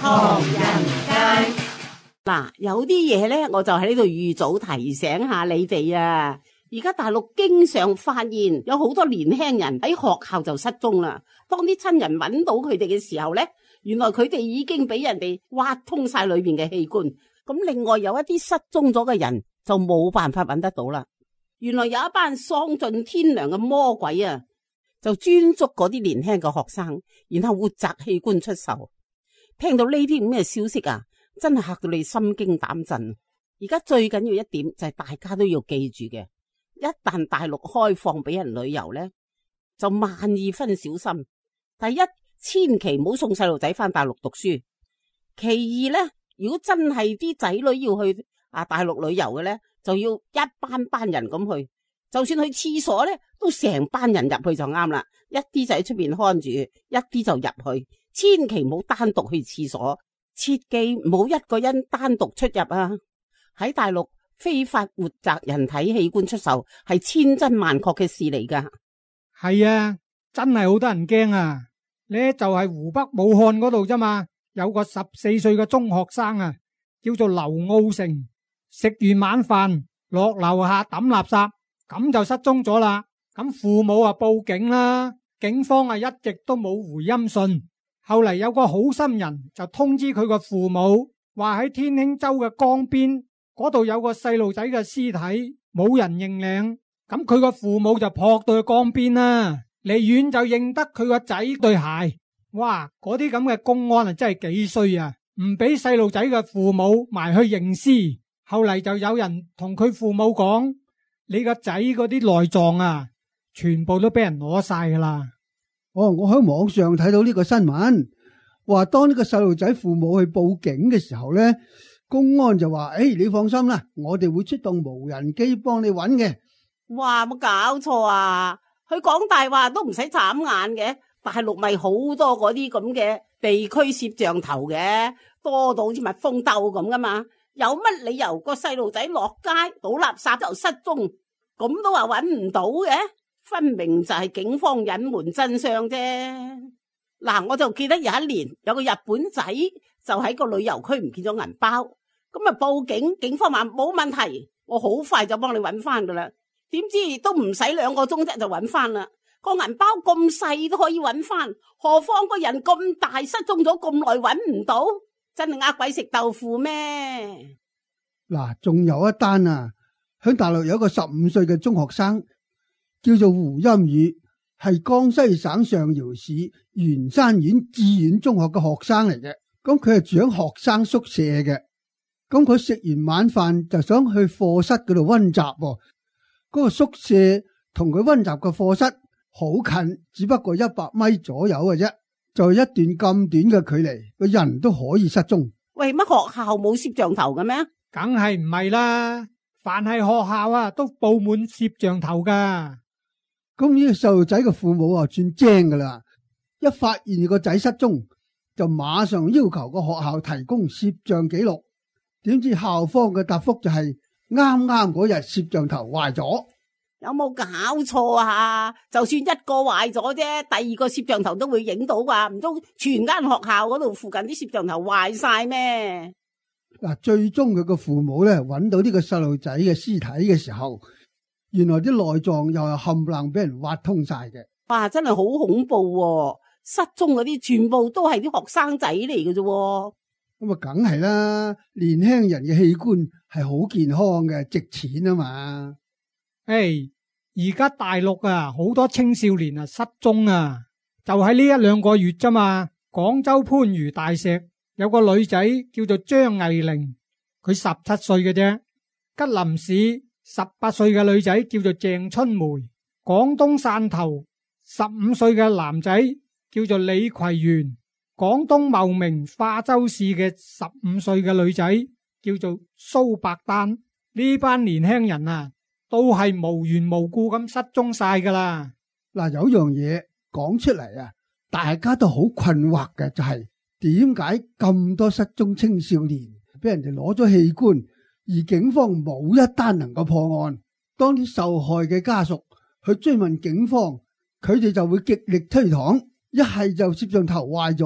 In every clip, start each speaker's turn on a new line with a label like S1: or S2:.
S1: 唐人街。嗱，有啲嘢咧，我就喺呢度預早提醒下你哋啊。而家大陸經常發現有好多年輕人喺學校就失蹤啦。當啲親人揾到佢哋嘅時候咧，原來佢哋已經俾人哋挖通晒裏面嘅器官。咁另外有一啲失蹤咗嘅人就冇辦法揾得到啦。原來有一班喪盡天良嘅魔鬼啊，就專捉嗰啲年輕嘅學生，然後活摘器官出售。聽到呢啲咁嘅消息啊，真係嚇到你心驚膽震。而家最緊要一點就係大家都要記住嘅，一旦大陸開放俾人旅遊呢，就萬二分小心。第一，千祈唔好送細路仔翻大陸讀書。其二呢，如果真係啲仔女要去大陸旅遊嘅呢，就要一班人咁去。就算去廁所呢，都成班人入去就啱啦。一啲就喺出邊看住，一啲就入去。千祈唔好單獨去廁所，切記唔好一個人單獨出入啊！喺大陸非法活摘人體器官出售係千真萬確嘅事嚟噶。
S2: 係啊，真係好得人驚啊！呢就係湖北武漢嗰度啫嘛，有個14歲嘅中學生啊，叫做劉傲成，食完晚飯落樓下抌垃圾，咁就失蹤咗啦。咁父母啊報警啦，警方啊一直都冇回音訊。後嚟有個好心人就通知佢個父母，話喺天興洲嘅江邊嗰度有個細路仔嘅屍體，冇人認領。咁佢個父母就撲到去江邊啦，離遠就認得佢個仔對鞋。哇！嗰啲咁嘅公安啊，真係幾衰啊，唔俾細路仔嘅父母埋去認屍。後嚟就有人同佢父母講：你個仔嗰啲內臟啊，全部都俾人攞晒噶啦。
S3: 我喺網上睇到呢個新聞，話當呢個細路仔父母去報警嘅時候呢，公安就話：你放心啦，我哋會出動無人機幫你揾嘅。
S1: 哇，冇搞錯啊！佢講大話都唔使眨眼嘅。大陸咪好多嗰啲咁嘅地區攝像頭嘅，多到好似蜜蜂竇咁噶嘛。有乜理由個細路仔落街倒垃圾就失蹤，咁都話揾唔到嘅？分明就係警方隱瞞真相啫。嗱，我就記得有一年有個日本仔就喺個旅遊區唔見咗銀包，咁啊報警，警方話冇問題，我好快就幫你揾翻噶啦。點知都唔使2個鐘啫就揾翻啦。個銀包咁細都可以揾翻，何況個人咁大失蹤咗咁耐揾唔到，真係呃鬼食豆腐咩？
S3: 嗱，仲有一單啊，響大陸有一個15歲嘅中學生，叫做胡鑫宇，係江西省上饒市元山縣志遠中學嘅學生嚟嘅。咁佢係住喺學生宿舍嘅。咁佢食完晚飯就想去課室嗰度溫習。嗰個宿舍同佢溫習嘅課室好近，只不過100米左右嘅啫，就一段咁短嘅距離，個人都可以失蹤。
S1: 喂，乜學校冇攝像頭嘅咩？
S2: 梗係唔係啦，凡係學校啊都布滿攝像頭噶。
S3: 咁呢個細路仔嘅父母啊算精噶啦，一發現個仔失蹤，就馬上要求個學校提供攝像記錄。點知校方嘅答覆就係啱啱嗰日攝像頭壞咗。
S1: 有冇搞錯啊？就算一個壞咗啫，第2個攝像頭都會影到啊！唔通全間學校嗰度附近啲攝像頭壞晒咩？
S3: 嗱，最終佢個父母咧揾到呢個細路仔嘅屍體嘅時候，原來啲內臟又係冚唪唥俾人挖通晒嘅。
S1: 哇，真係好恐怖啊！失蹤嗰啲全部都係啲學生仔嚟嘅啫。
S3: 咁啊，梗係啦，年輕人嘅器官係好健康嘅，值錢啊嘛。
S2: 而家大陸啊，好多青少年啊失蹤啊，就喺呢1-2個月咋嘛。廣州番禺大石有個女仔叫做張藝玲，佢17歲嘅啫。吉林市18歲嘅女仔叫做鄭春梅。廣東汕頭15歲嘅男仔叫做李葵元。廣東茂名化州市嘅15歲嘅女仔叫做蘇伯丹。呢班年輕人啊，都係無緣無故咁失蹤晒噶啦。
S3: 嗱，有樣嘢講出嚟啊，大家都好困惑嘅，就係點解咁多失蹤青少年俾人哋攞咗器官，而警方冇一單能夠破案？當啲受害嘅家屬去追問警方，佢哋就會極力推搪，一係就攝像頭壞咗，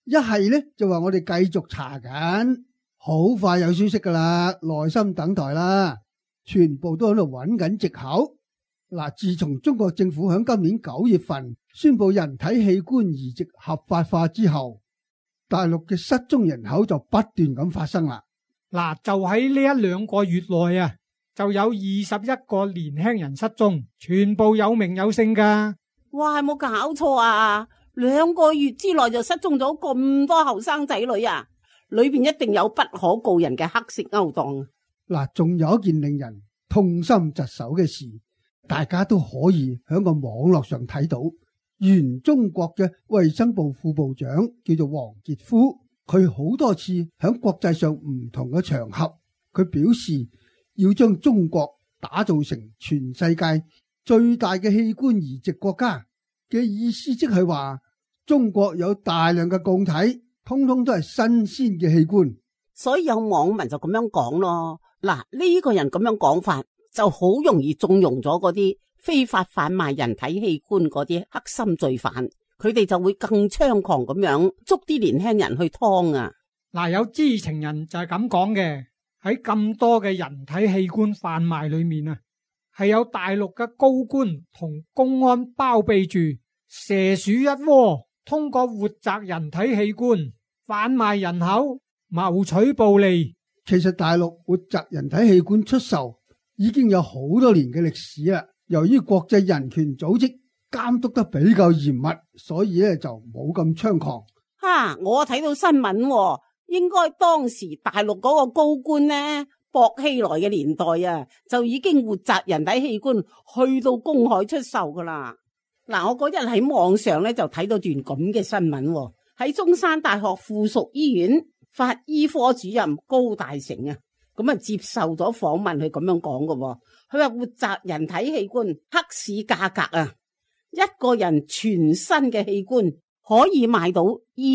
S3: 一係呢就話我哋繼續查緊，好快有消息噶啦，耐心等待啦。全部都喺度揾緊藉口。嗱，自從中國政府喺今年9月份宣布人體器官移植合法化之後，大陸嘅失蹤人口就不斷咁發生啦。
S2: 嗱，就喺呢1-2個月內啊，就有21個年輕人失蹤，全部有名有姓噶。
S1: 哇，冇搞錯啊！2個月之內就失蹤咗咁多後生仔女啊！裏邊一定有不可告人嘅黑色勾當。
S3: 嗱，仲有一件令人痛心疾首嘅事，大家都可以喺個網絡上睇到。原中國嘅衛生部副部長叫做王傑夫，佢好多次喺國際上唔同嘅場合，佢表示要將中國打造成全世界最大嘅器官移植國家嘅意思，即係話中國有大量嘅供體，通通都係新鮮嘅器官。
S1: 所以有網民就咁樣講咯。嗱，呢個人咁樣講法就好容易縱容咗嗰啲非法販賣人體器官嗰啲黑心罪犯，佢哋就會更猖狂咁樣捉啲年輕人去劏啊。
S2: 嗱，有知情人就係咁講嘅，喺咁多嘅人體器官販賣裏面啊，係有大陸嘅高官同公安包庇住蛇鼠一窩，通過活摘人體器官販賣人口，謀取暴利。
S3: 其實大陸活摘人體器官出售已經有好多年嘅歷史啦。由於國際人權組織監督得比較嚴密，所以咧就冇咁猖狂。
S1: 我睇到新聞，應該當時大陸嗰個高官呢，薄熙來嘅年代啊，就已經活摘人體器官去到公海出售噶啦。嗱，我嗰日喺網上咧就睇到段咁嘅新聞，喺中山大學附屬醫院法醫科主任高大成啊，咁啊接受咗訪問，佢咁樣講嘅。佢話活摘人體器官黑市價格啊，一個人全身嘅器官可以賣到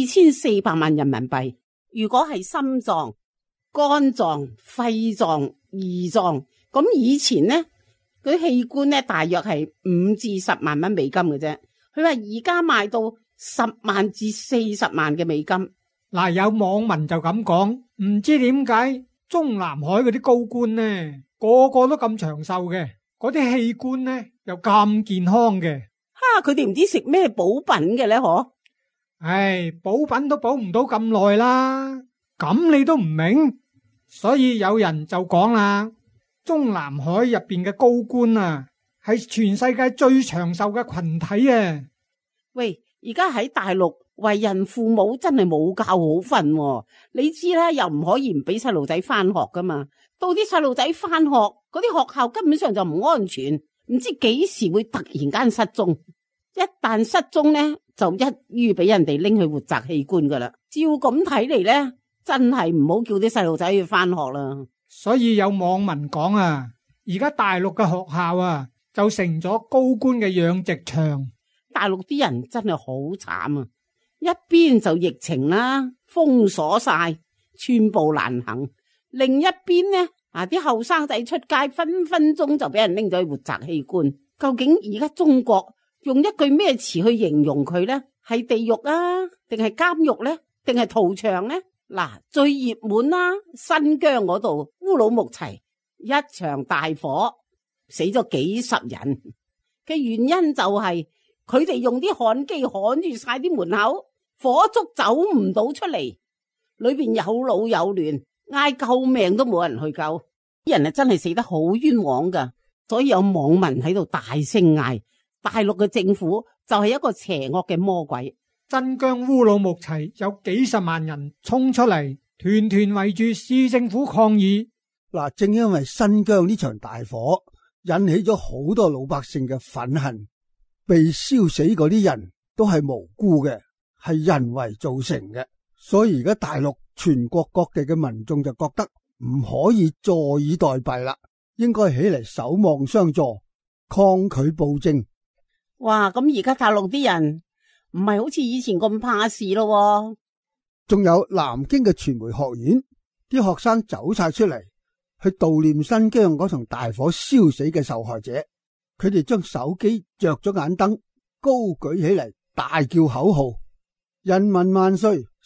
S1: 2400萬人民幣。如果係心臟、肝臟、肺臟、胰臟，咁以前呢，嗰啲器官呢大約係5至10萬蚊美金嘅啫。佢話而家賣到10萬至40萬嘅美金。
S2: 嗱，有網民就咁講，唔知點解中南海嗰啲高官呢，個個都咁長壽嘅，嗰啲器官呢又咁健康嘅。
S1: 佢哋唔知食咩補品嘅呢？嗬？
S2: 唉，補品都補唔到咁耐啦，咁你都唔明？所以有人就講啦，中南海入邊嘅高官啊，係全世界最長壽嘅群體啊。
S1: 喂，而家喺大陸為人父母真係冇覺好瞓，你知啦，又唔可以唔俾細路仔翻學噶嘛。到啲細路仔翻學，嗰啲學校根本上就唔安全，唔知幾時會突然間失蹤。一旦失蹤呢，就一於俾人哋拎去活摘器官噶啦。照咁睇嚟呢，真係唔好叫啲細路仔去翻學啦。
S2: 所以有網民講啊，而家大陸嘅學校啊，就成咗高官嘅養殖場。
S1: 大陸啲人真係好慘啊！一邊就疫情啦，封鎖晒，寸步難行；另一邊呢，啲後生仔出街分分鐘就俾人拎咗去活摘器官。究竟而家中國用一句咩詞去形容佢呢？係地獄啊，定係監獄呢？定係屠場呢？嗱，最熱門啦，新疆嗰度烏魯木齊一場大火，死咗幾十人嘅原因就係佢哋用啲焊機焊住晒啲門口，火燭走唔到出嚟，裏邊有老有嫩，嗌救命都冇人去救，啲人啊真係死得好冤枉噶。所以有網民喺度大聲嗌，大陸嘅政府就係一個邪惡嘅魔鬼。
S2: 新疆烏魯木齊有幾十萬人衝出嚟，團團圍住市政府抗議。
S3: 嗱，正因為新疆呢場大火引起咗好多老百姓嘅憤恨，被燒死嗰啲人都係無辜嘅，係人為造成嘅。所以而家大陸全國各地嘅民眾就覺得唔可以坐以待斃啦，應該起嚟守望相助，抗拒暴政。
S1: 哇！咁而家大陸啲人唔係好似以前咁怕事咯。
S3: 仲有南京嘅傳媒學院，啲學生走晒出嚟去悼念新疆嗰場大火燒死嘅受害者。佢哋將手機着咗眼燈，高舉起嚟，大叫口號：人民萬歲，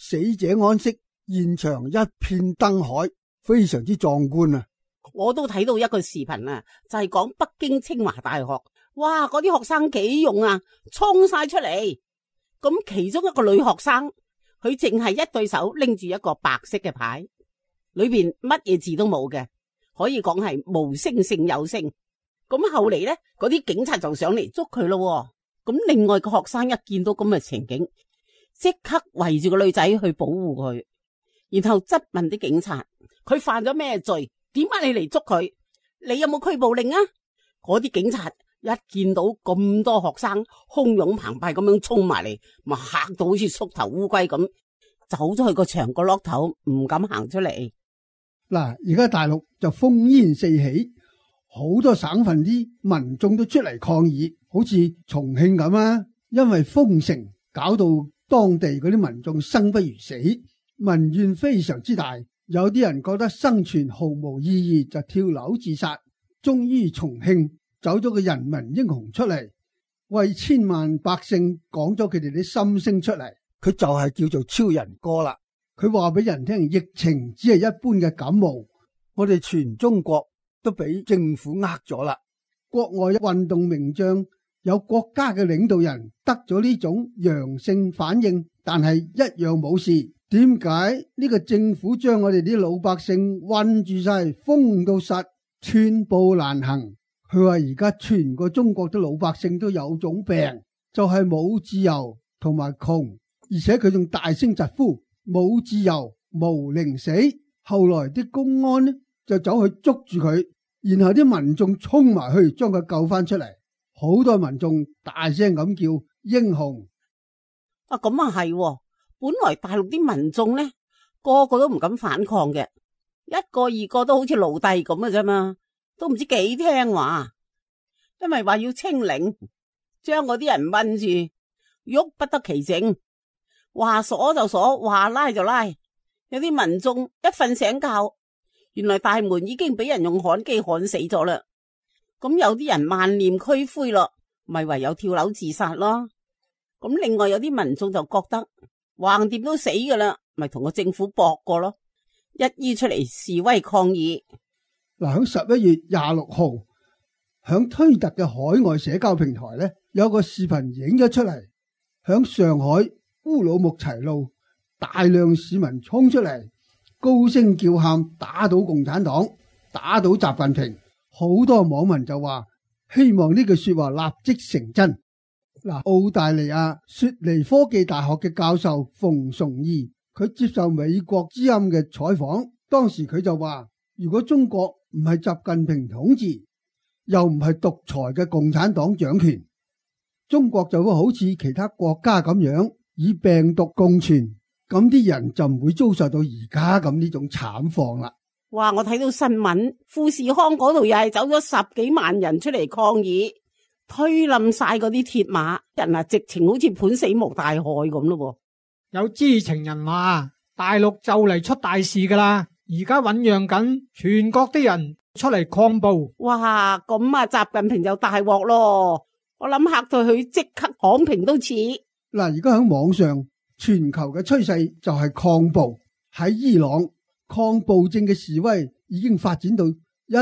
S3: 死者安息，現場一片燈海，非常之壯觀啊！
S1: 我都睇到一個視頻啊，就係講北京清華大學，哇！嗰啲學生幾勇啊，衝晒出嚟。咁其中一個女學生，佢淨係一對手拎住一個白色嘅牌，裏邊乜嘢字都冇嘅，可以講係無聲勝有聲。咁後嚟咧，嗰啲警察就上嚟捉佢咯。咁另外個學生一見到咁嘅情景，即刻圍住個女仔去保護佢，然後質問啲警察：佢犯咗咩罪？點解你嚟捉佢？你有冇拘捕令啊？嗰啲警察一見到咁多學生洶湧澎湃咁樣衝埋嚟，咪嚇到好似縮頭烏龜咁，走咗去個牆角落頭，唔敢行出嚟。
S3: 嗱，而家大陸就烽煙四起，好多省份啲民眾都出嚟抗議，好似重慶咁啊，因為封城搞到當地嗰啲民眾生不如死，民怨非常之大。有啲人覺得生存毫無意義，就跳樓自殺。終於重慶走咗個人民英雄出嚟，為千萬百姓講咗佢哋啲心聲出嚟。佢就係叫做超人哥啦。佢話俾人聽，疫情只係一般嘅感冒，我哋全中國都俾政府呃咗啦。國外運動名將，有國家嘅領導人得咗呢種陽性反應，但係一樣冇事。點解呢個政府將我哋啲老百姓困住晒，封到實，寸步難行？佢話而家全個中國啲老百姓都有種病，就係冇自由同埋窮，而且佢仲大聲疾呼冇自由無寧死。後來啲公安呢就走去捉住佢，然後啲民眾衝埋去將佢救翻出嚟。好多民眾大聲咁叫英雄。
S1: 啊，咁啊係。本來大陸啲民眾呢，個個都唔敢反抗嘅，一個二個都好似奴隸咁嘅啫嘛，都唔知幾聽話，因為話要清零，將嗰啲人韞住，喐不得其正，話鎖就鎖，話拉就拉。有啲民眾一瞓醒覺，原來大門已經俾人用焊機焊死咗啦。咁有啲人萬念俱灰咯，咪唯有跳樓自殺咯。咁另外有啲民眾就覺得橫掂都死噶啦，咪同個政府搏過咯，一於出嚟示威抗議。
S3: 嗱，喺11月26號，響推特嘅海外社交平台咧，有個視頻影咗出嚟，響上海烏魯木齊路，大量市民衝出嚟，高聲叫喊，打倒共產黨，打倒習近平。好多網民就話希望呢句說話立即成真。嗱，澳大利亞雪梨科技大學嘅教授馮崇義，佢接受美國之音嘅採訪，當時佢就話，如果中國唔係習近平統治，又唔係獨裁嘅共產黨掌權，中國就會好似其他國家咁樣以病毒共存，咁啲人就唔會遭受到而家咁呢種慘況啦。
S1: 哇！我睇到新聞，富士康嗰度又係走咗10幾萬人出嚟抗議，推冧晒嗰啲鐵馬，人啊直情好似盤死無大害咁咯。
S2: 有知情人話，大陸就嚟出大事噶啦，而家醞釀緊全國啲人出嚟抗暴。
S1: 哇！咁啊，習近平就大鑊咯，我諗嚇到佢即刻躺平都似。
S3: 嗱，而家喺網上，全球嘅趨勢就係抗暴。喺伊朗，抗暴政嘅示威已經發展到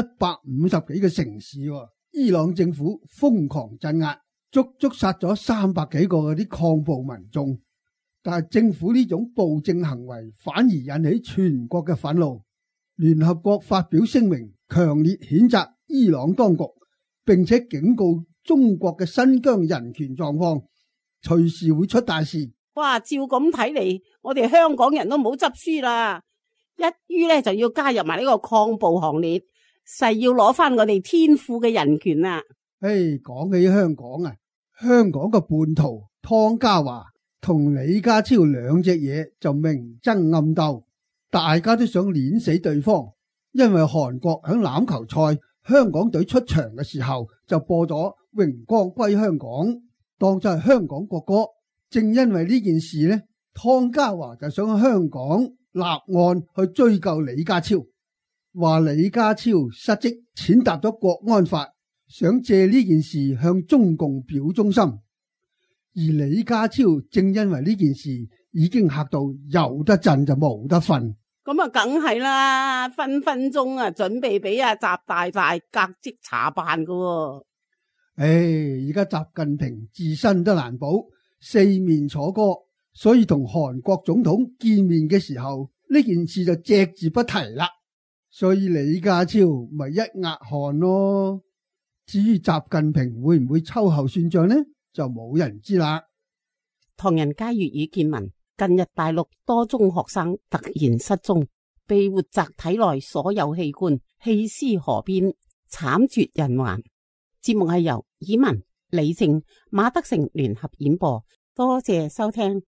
S3: 150幾個城市，伊朗政府瘋狂鎮壓，足足殺咗300幾個嗰啲抗暴民眾。但係政府呢種暴政行為反而引起全國嘅憤怒，聯合國發表聲明，強烈譴責伊朗當局，並且警告中國嘅新疆人權狀況隨時會出大事。
S1: 哇！照咁睇嚟，我哋香港人都唔好執輸啦，一於咧就要加入埋呢個抗暴行列，誓要攞翻我哋天賦嘅人權啊！
S3: 講起香港啊，香港嘅叛徒湯家驊同李家超兩隻嘢就明爭暗鬥，大家都想碾死對方。因為韓國響欖球賽香港隊出場嘅時候就播咗榮光歸香港，當作係香港國歌。正因為呢件事呢，湯家驊就想喺香港立案去追究李家超，話李家超失職踐踏咗國安法，想借呢件事向中共表忠心。 而李家超正因為呢件事已經嚇到有得震就冇得瞓。
S1: 咁啊，梗係啦，分分鐘啊，準備俾阿習大大革職查辦噶喎。
S3: 而家習近平自身都難保，四面楚歌，所以同韓國總統見面嘅時候，呢件事就隻字不提啦。所以李家超咪一額汗咯。至於習近平會唔會秋後算賬呢？就冇人知啦。
S1: 唐人街粵語見聞，近日大陸多中學生突然失蹤，被活摘體內所有器官，棄屍河邊，慘絕人寰。節目係由以文、李靜、馬德成聯合演播，多謝收聽。